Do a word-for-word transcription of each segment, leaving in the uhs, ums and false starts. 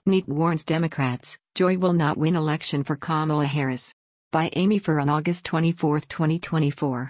Neat warns Democrats, Joy will not win election for Kamala Harris. By Amy Furr on August twenty-fourth, twenty twenty-four.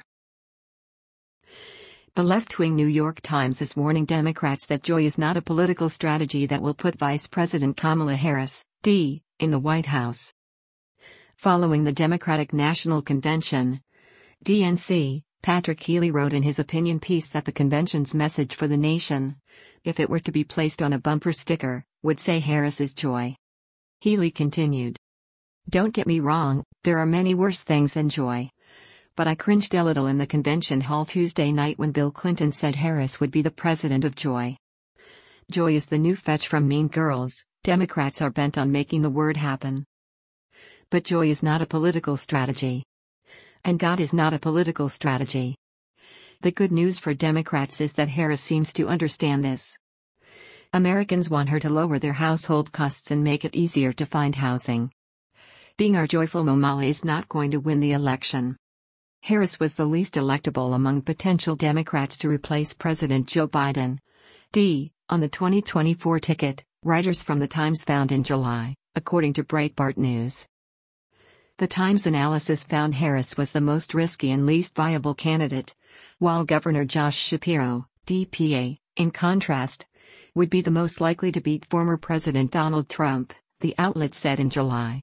The left-wing New York Times is warning Democrats that Joy is not a political strategy that will put Vice President Kamala Harris, D, in the White House. Following the Democratic National Convention, D N C, Patrick Healy wrote in his opinion piece that the convention's message for the nation, if it were to be placed on a bumper sticker, would say Harris is Joy. Healy continued. Don't get me wrong, there are many worse things than Joy. But I cringed a little in the convention hall Tuesday night when Bill Clinton said Harris would be the president of Joy. Joy is the new fetch from Mean Girls. Democrats are bent on making the word happen. But Joy is not a political strategy. And God is not a political strategy. The good news for Democrats is that Harris seems to understand this. Americans want her to lower their household costs and make it easier to find housing. Being our joyful Momala is not going to win the election. Harris was the least electable among potential Democrats to replace President Joe Biden. D. On the twenty twenty-four ticket, writers from The Times found in July, according to Breitbart News. The Times analysis found Harris was the most risky and least viable candidate, while Governor Josh Shapiro, D P A, in contrast, would be the most likely to beat former President Donald Trump, the outlet said in July.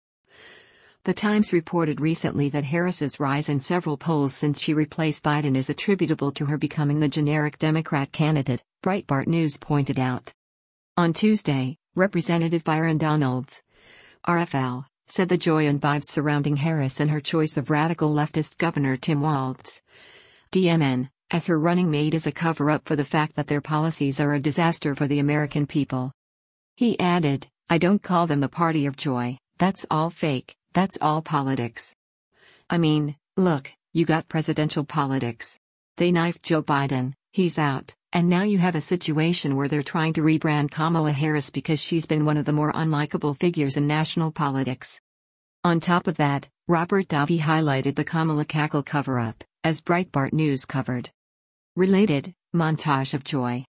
The Times reported recently that Harris's rise in several polls since she replaced Biden is attributable to her becoming the generic Democrat candidate, Breitbart News pointed out. On Tuesday, Representative Byron Donalds, R F L, said the joy and vibes surrounding Harris and her choice of radical leftist Governor Tim Walz, D M N, as her running mate is a cover-up for the fact that their policies are a disaster for the American people. He added, I don't call them the party of joy, that's all fake. That's all politics. I mean, look, you got presidential politics. They knifed Joe Biden, he's out, and now you have a situation where they're trying to rebrand Kamala Harris because she's been one of the more unlikable figures in national politics. On top of that, Robert Davi highlighted the Kamala cackle cover-up, as Breitbart News covered. Related, montage of Joy.